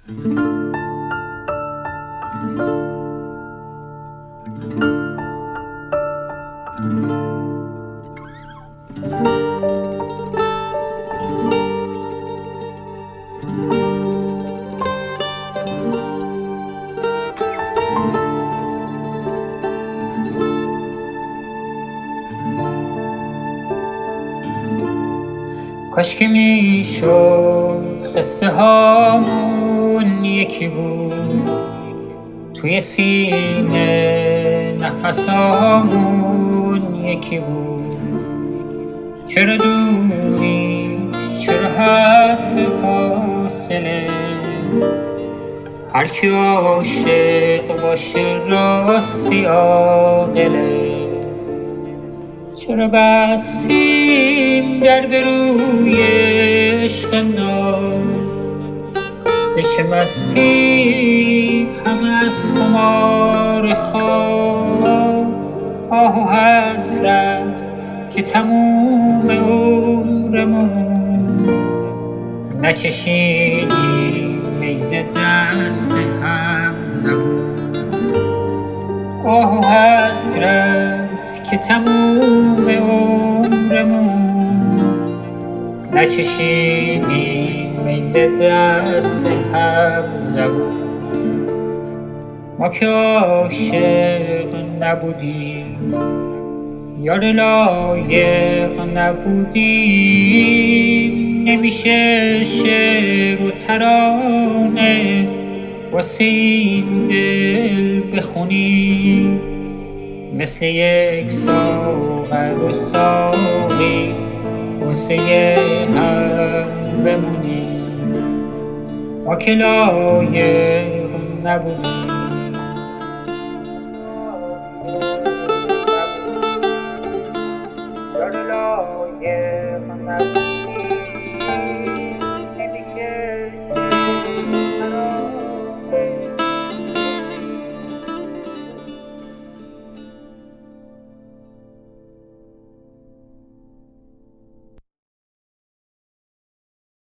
کاش که میشد قصه هامون یکی بود، توی سینه نفسامون یکی بود. چرا دوری، چرا حرف فاصله؟ هر کی عاشق باشه راستی عاقله. چرا بستیم در به روی عشق ناب؟ ز چه مستی همه از خمار خواب؟ آه و حسرت که تموم عمرمون نچشیدیم می ز دست هم زبون. آه و حسرت که تموم عمرمون نچشیدیم می ز دست هم زبون. ما که عاشق نبودیم، یار لایق نبودیم، نمیشه شعر و ترانه واسه این دل بخونیم. مثل یک ساغر و ساقی واسه هم بمونیم. ما که لایق نبودیم.